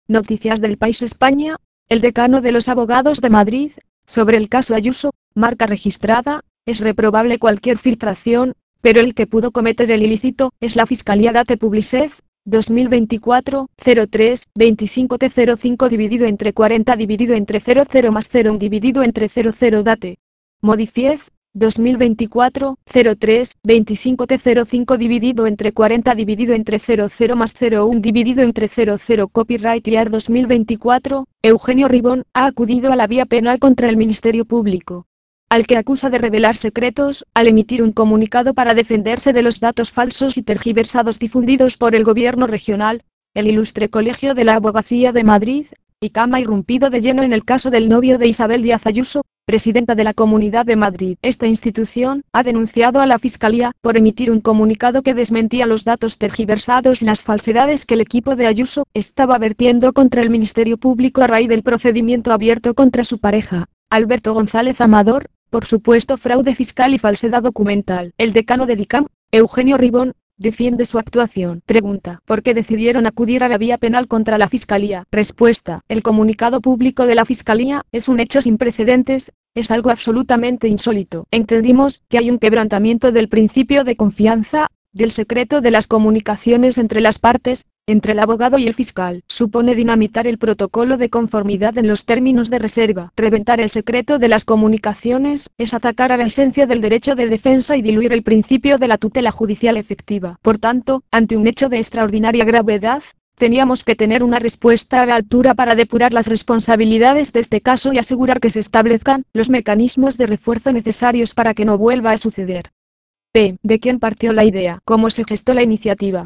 Noticias del País España, el decano de los abogados de Madrid, sobre el caso Ayuso, marca registrada, es reprobable cualquier filtración, pero el que pudo cometer el ilícito es la Fiscalía. Date Publicez, 2024, 03, 25T05 dividido entre 40 dividido entre 00 más 01 dividido entre 00 Date. Modifiez, 2024, 03, 25T05 dividido entre 40 dividido entre 00 más 01 dividido entre 00 Copyright Year 2024, Eugenio Ribón, ha acudido a la vía penal contra el Ministerio Público, al que acusa de revelar secretos, al emitir un comunicado para defenderse de los datos falsos y tergiversados difundidos por el gobierno regional. El Ilustre Colegio de la Abogacía de Madrid, ICAM, ha irrumpido de lleno en el caso del novio de Isabel Díaz Ayuso, presidenta de la Comunidad de Madrid. Esta institución ha denunciado a la Fiscalía por emitir un comunicado que desmentía los datos tergiversados y las falsedades que el equipo de Ayuso estaba vertiendo contra el Ministerio Público a raíz del procedimiento abierto contra su pareja, Alberto González Amador, por supuesto fraude fiscal y falsedad documental. El decano del ICAM, Eugenio Ribón, defiende su actuación. Pregunta: ¿por qué decidieron acudir a la vía penal contra la Fiscalía? Respuesta: el comunicado público de la Fiscalía es un hecho sin precedentes, es algo absolutamente insólito. Entendimos que hay un quebrantamiento del principio de confianza, del secreto de las comunicaciones entre las partes, entre el abogado y el fiscal. Supone dinamitar el protocolo de conformidad en los términos de reserva. Reventar el secreto de las comunicaciones es atacar a la esencia del derecho de defensa y diluir el principio de la tutela judicial efectiva. Por tanto, ante un hecho de extraordinaria gravedad, teníamos que tener una respuesta a la altura para depurar las responsabilidades de este caso y asegurar que se establezcan los mecanismos de refuerzo necesarios para que no vuelva a suceder. P. ¿De quién partió la idea? ¿Cómo se gestó la iniciativa?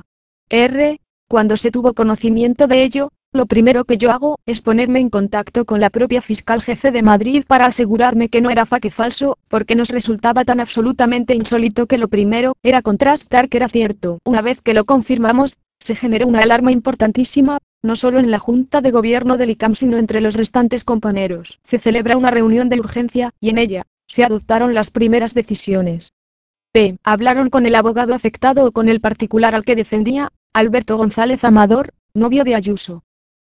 R. Cuando se tuvo conocimiento de ello, lo primero que yo hago es ponerme en contacto con la propia fiscal jefe de Madrid para asegurarme que no era fake falso, porque nos resultaba tan absolutamente insólito que lo primero era contrastar que era cierto. Una vez que lo confirmamos, se generó una alarma importantísima, no solo en la Junta de Gobierno del ICAM sino entre los restantes compañeros. Se celebra una reunión de urgencia, y en ella, se adoptaron las primeras decisiones. P. ¿Hablaron con el abogado afectado o con el particular al que defendía, Alberto González Amador, novio de Ayuso?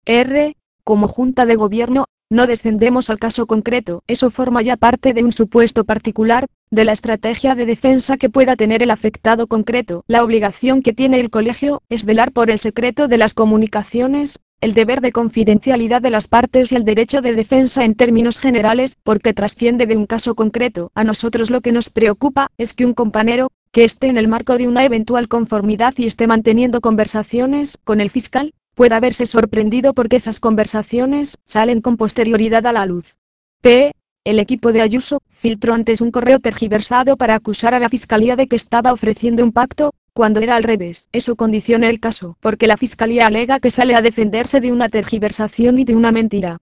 R. Como Junta de Gobierno, no descendemos al caso concreto, eso forma ya parte de un supuesto particular, de la estrategia de defensa que pueda tener el afectado concreto. La obligación que tiene el colegio es velar por el secreto de las comunicaciones, el deber de confidencialidad de las partes y el derecho de defensa en términos generales, porque trasciende de un caso concreto. A nosotros lo que nos preocupa es que un compañero, que esté en el marco de una eventual conformidad y esté manteniendo conversaciones con el fiscal, pueda verse sorprendido porque esas conversaciones salen con posterioridad a la luz. P. El equipo de Ayuso filtró antes un correo tergiversado para acusar a la Fiscalía de que estaba ofreciendo un pacto, cuando era al revés. Eso condiciona el caso, porque la Fiscalía alega que sale a defenderse de una tergiversación y de una mentira.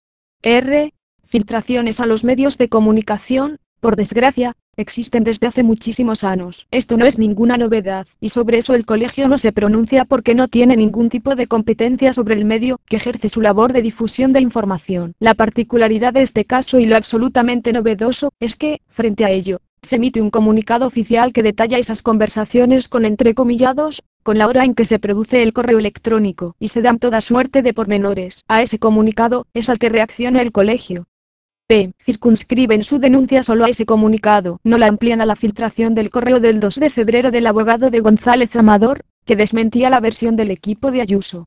R. Filtraciones a los medios de comunicación, por desgracia, existen desde hace muchísimos años. Esto no es ninguna novedad, y sobre eso el colegio no se pronuncia porque no tiene ningún tipo de competencia sobre el medio que ejerce su labor de difusión de información. La particularidad de este caso y lo absolutamente novedoso es que, frente a ello, se emite un comunicado oficial que detalla esas conversaciones con entrecomillados, con la hora en que se produce el correo electrónico, y se dan toda suerte de pormenores. A ese comunicado es al que reacciona el colegio. P. Circunscriben su denuncia solo a ese comunicado, no la amplían a la filtración del correo del 2 de febrero del abogado de González Amador, que desmentía la versión del equipo de Ayuso.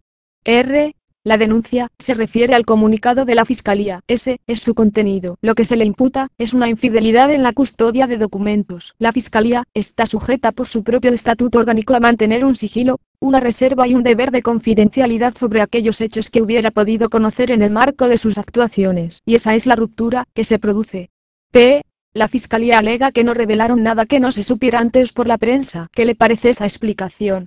R. La denuncia se refiere al comunicado de la Fiscalía, ese es su contenido. Lo que se le imputa es una infidelidad en la custodia de documentos. La Fiscalía está sujeta por su propio estatuto orgánico a mantener un sigilo, una reserva y un deber de confidencialidad sobre aquellos hechos que hubiera podido conocer en el marco de sus actuaciones. Y esa es la ruptura que se produce. P. La Fiscalía alega que no revelaron nada que no se supiera antes por la prensa. ¿Qué le parece esa explicación?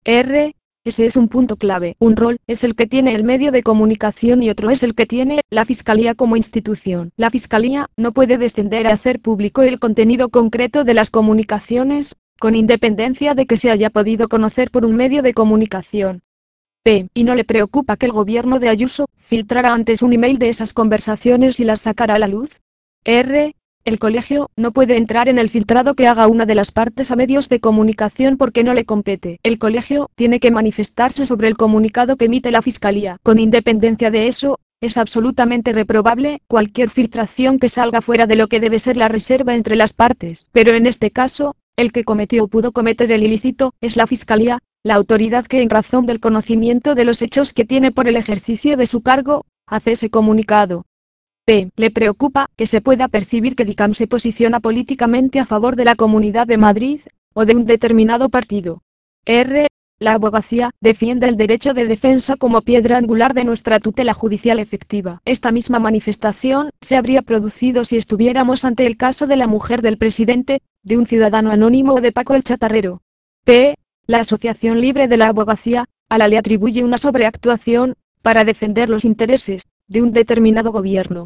R. Ese es un punto clave. Un rol es el que tiene el medio de comunicación y otro es el que tiene la Fiscalía como institución. La Fiscalía no puede descender a hacer público el contenido concreto de las comunicaciones, con independencia de que se haya podido conocer por un medio de comunicación. P. ¿Y no le preocupa que el gobierno de Ayuso filtrara antes un email de esas conversaciones y las sacara a la luz? R. El colegio no puede entrar en el filtrado que haga una de las partes a medios de comunicación porque no le compete. El colegio tiene que manifestarse sobre el comunicado que emite la Fiscalía. Con independencia de eso, es absolutamente reprobable cualquier filtración que salga fuera de lo que debe ser la reserva entre las partes. Pero en este caso, el que cometió o pudo cometer el ilícito es la Fiscalía, la autoridad que en razón del conocimiento de los hechos que tiene por el ejercicio de su cargo, hace ese comunicado. P. Le preocupa que se pueda percibir que el ICAM se posiciona políticamente a favor de la Comunidad de Madrid, o de un determinado partido. R. La abogacía defiende el derecho de defensa como piedra angular de nuestra tutela judicial efectiva. Esta misma manifestación se habría producido si estuviéramos ante el caso de la mujer del presidente, de un ciudadano anónimo o de Paco el Chatarrero. P. La Asociación Libre de la Abogacía, a la le atribuye una sobreactuación, para defender los intereses de un determinado gobierno.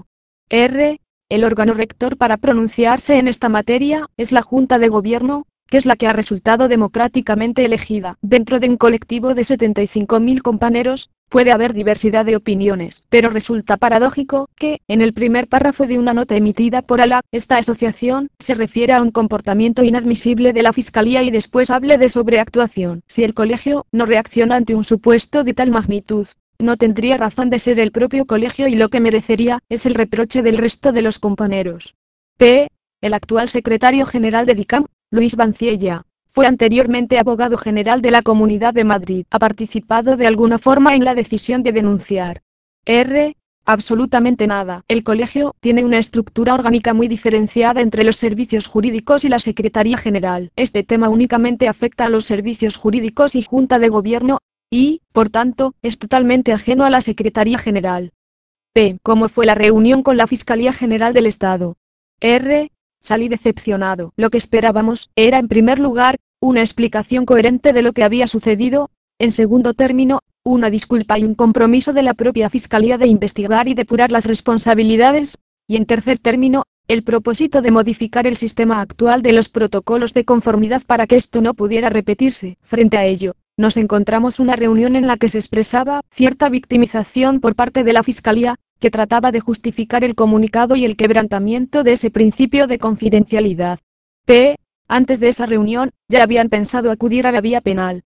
R. El órgano rector para pronunciarse en esta materia es la Junta de Gobierno, que es la que ha resultado democráticamente elegida. Dentro de un colectivo de 75.000 compañeros, puede haber diversidad de opiniones, pero resulta paradójico que, en el primer párrafo de una nota emitida por ALA, esta asociación se refiere a un comportamiento inadmisible de la Fiscalía y después hable de sobreactuación. Si el colegio no reacciona ante un supuesto de tal magnitud, no tendría razón de ser el propio colegio y lo que merecería es el reproche del resto de los compañeros. P. El actual secretario general del ICAM, Luis Banciella, fue anteriormente abogado general de la Comunidad de Madrid. ¿Ha participado de alguna forma en la decisión de denunciar? R. Absolutamente nada. El colegio tiene una estructura orgánica muy diferenciada entre los servicios jurídicos y la Secretaría General. Este tema únicamente afecta a los servicios jurídicos y Junta de Gobierno, y, por tanto, es totalmente ajeno a la Secretaría General. P. ¿Cómo fue la reunión con la Fiscalía General del Estado? R. Salí decepcionado. Lo que esperábamos era, en primer lugar, una explicación coherente de lo que había sucedido, en segundo término, una disculpa y un compromiso de la propia Fiscalía de investigar y depurar las responsabilidades, y en tercer término, el propósito de modificar el sistema actual de los protocolos de conformidad para que esto no pudiera repetirse. Frente a ello, nos encontramos una reunión en la que se expresaba cierta victimización por parte de la Fiscalía, que trataba de justificar el comunicado y el quebrantamiento de ese principio de confidencialidad. P. Antes de esa reunión, ya habían pensado acudir a la vía penal.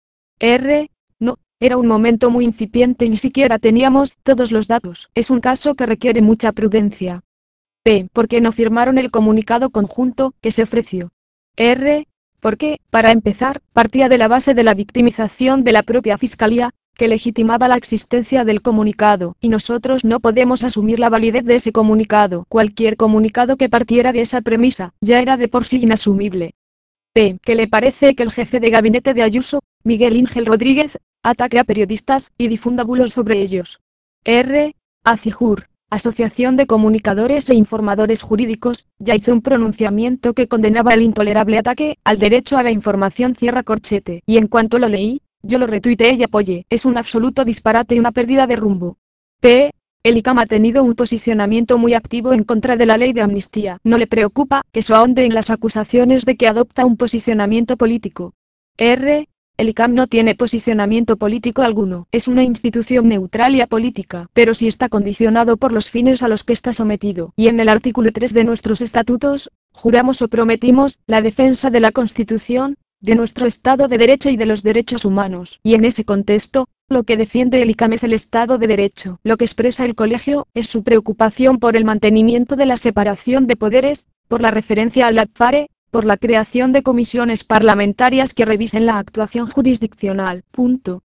R. No, era un momento muy incipiente y ni siquiera teníamos todos los datos. Es un caso que requiere mucha prudencia. P. ¿Por qué no firmaron el comunicado conjunto que se ofreció? R. Porque, para empezar, partía de la base de la victimización de la propia Fiscalía, que legitimaba la existencia del comunicado, y nosotros no podemos asumir la validez de ese comunicado. Cualquier comunicado que partiera de esa premisa, ya era de por sí inasumible. P. ¿Qué le parece que el jefe de gabinete de Ayuso, Miguel Ángel Rodríguez, ataque a periodistas y difunda bulos sobre ellos? R. ACIJUR, Asociación de Comunicadores e Informadores Jurídicos, ya hizo un pronunciamiento que condenaba el intolerable ataque al derecho a la información, cierra corchete, y en cuanto lo leí, yo lo retuiteé y apoyé. Es un absoluto disparate y una pérdida de rumbo. P. El ICAM ha tenido un posicionamiento muy activo en contra de la ley de amnistía. ¿No le preocupa que se ahonde en las acusaciones de que adopta un posicionamiento político? R. El ICAM no tiene posicionamiento político alguno. Es una institución neutral y apolítica, pero sí está condicionado por los fines a los que está sometido. Y en el artículo 3 de nuestros estatutos, juramos o prometimos la defensa de la Constitución, de nuestro Estado de Derecho y de los derechos humanos. Y en ese contexto, lo que defiende el ICAM es el Estado de Derecho. Lo que expresa el colegio es su preocupación por el mantenimiento de la separación de poderes, por la referencia al APFARE, por la creación de comisiones parlamentarias que revisen la actuación jurisdiccional. Punto.